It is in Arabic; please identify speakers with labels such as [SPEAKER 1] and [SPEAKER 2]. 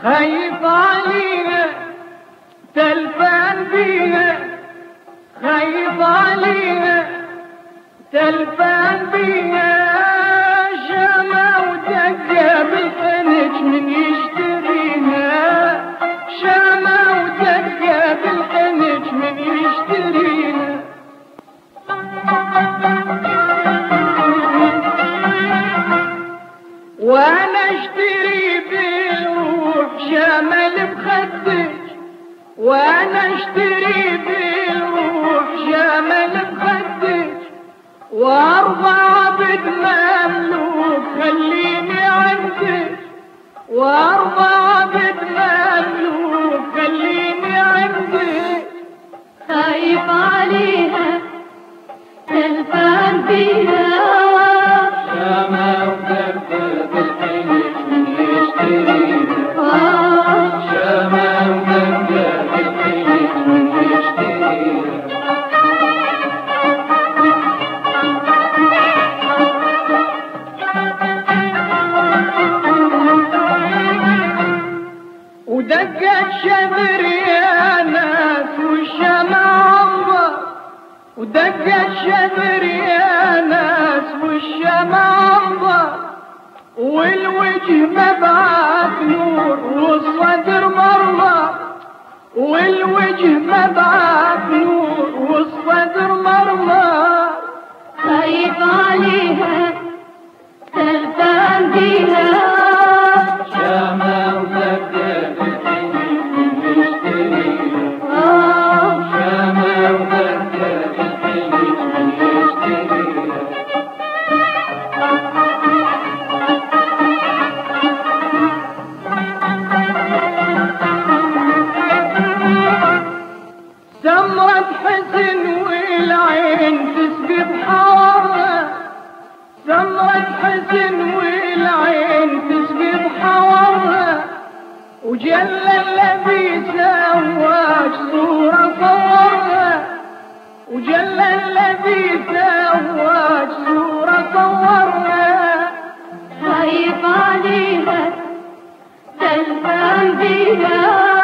[SPEAKER 1] خايف علينا تلفان بينا، خايف علينا تلفان بينا، شمع ودقة بالخنج من يشترينا، شمع ودقة بالخنج من يشترينا. وانا اشتري بالروح شمل بخدك، وانا اشتري بالروح شمل بخدك، وارضى عبد مملوك خليني عندك، وارضى عبد مملوك خليني عندك.
[SPEAKER 2] خايف عليها تلفان بيها،
[SPEAKER 1] شمع ودقة بالخنج من يشترينا، شمع ودقة بالخنج من يشترينا. ودقت شمر يا ناس والشمع الله، ودقت شمر يا ناس والشمع الله، والوجه مبعث نور والصدر مرضى، والوجه مبعث نور والصدر مرضى.
[SPEAKER 2] خايف عليها تلفان بيها،
[SPEAKER 1] شمع ودقة بالخنج من يشترينا، شمع ودقة بالخنج من يشترينا. سمرة حزن والعين تسقي بحوارها، سمرة حزن والعين تسقي بحوارها، وجل الذي سواك صورة صورها، وجل الذي سواك صورة صورها.
[SPEAKER 2] خايف عليها تلفان بيها،